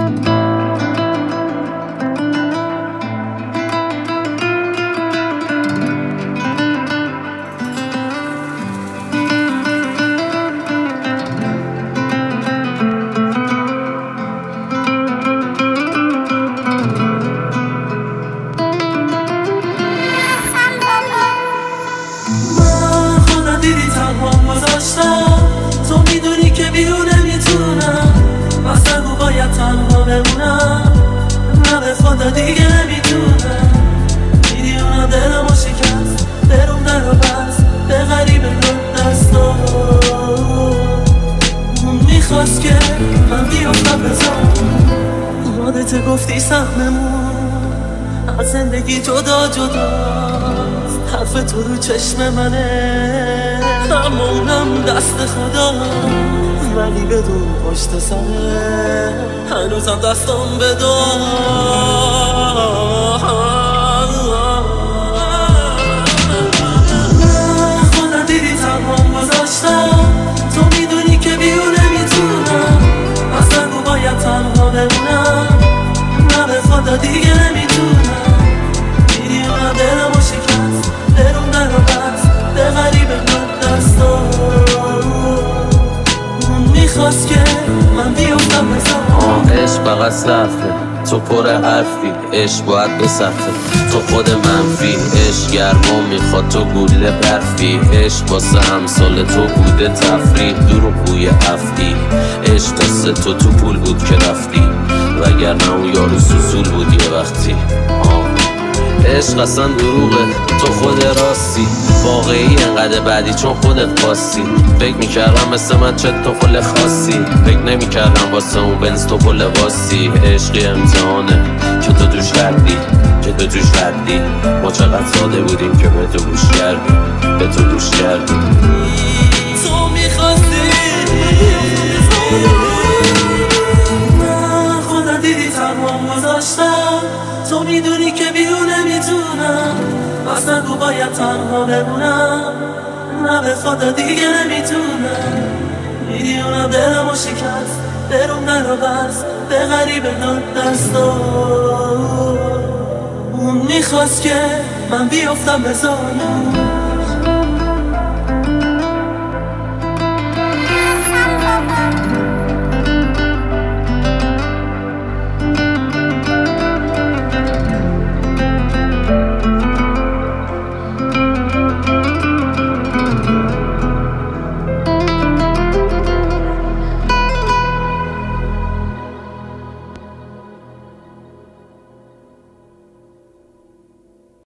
تو میدونی که بیرون نمیتونم، بس نگو باید تنها بمونم، نه به خدا دیگه نمیتونم. میدونم دلمو شکست، دلم درو بس به غریب دستا. اون میخواست که من بیافتم بزام، یادت گفتی سهممون از زندگی جدا جداست. حرف تو رو چشم منه، اما اونم دست خدا، ولی بدون پشت سره هنوزم دستم بدار. خودم دیدی تنهام گذاشتم، تو میدونی که بیرون نمیتونم، اصلا نگو باید تنها بمونم، نه به خدا دیگه نمیتونم. میدونم دلمو شکست، دلم درو بست به غریب دستا. اون میخواست که من بیافتم بزام. عشق فقط صرفه، تو پر حرفی، عشق باید بسخته، تو خود منفی. عشق گرما میخواد، تو گوله برفی. عشق واسه همسال تو بوده تفریح، دور و بوی افتی. عشق دست تو پول بود که رفتی، وگرنه اون یارو سوسول بود یه وقتی. عشق اصلا دروغه، تو خود راستی، واقعی انقدر بعدی چون خودت خواستی. فکر میکردم مثل من چه تو خل خاصی، فکر نمیکردم واسه اون بنز تو پل واسی. عشقی امتحانه که تو توش ردی، ما چقدر ساده بودیم که به تو گوش کردیم، به تو گوش کردیم. تو میخواستی، من خودم دیدی تنهام گذاشتم، تو میدونی که بیرون نمیتونم، بس نگو باید تنها بمونم، نه به خدا دیگه نمیتونم. میدونم دلمو شکست، دلم درو بست به غریب دستا. اون میخواست که من بیافتم بزانم.